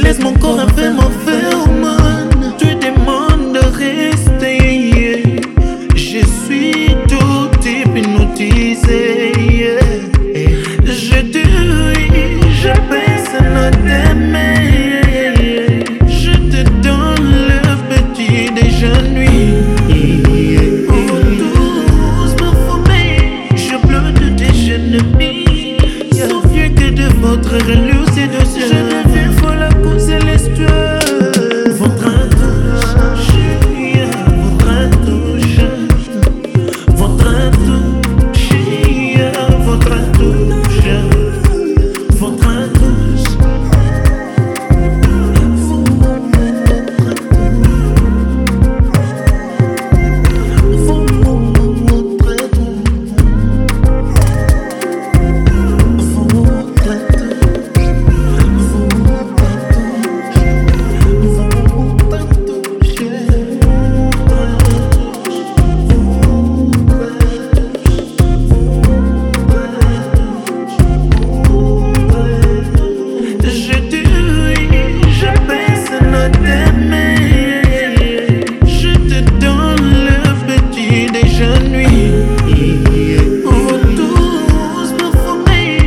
laisse mon corps enfermé, tu demandes de rester. Je suis tout hypnotisé. Je dis, je baisse à t'aimer. Je te donne le petit déjeuner. Vous tous parfumés, je pleure de tes ennemis. Souviens que de votre relou séduction, je deviens folle à cause célestiale. Votre touche, votre touche, votre touche, votre touche, votre touche.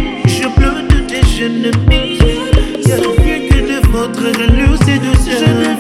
Souviens que de votre relou séduction,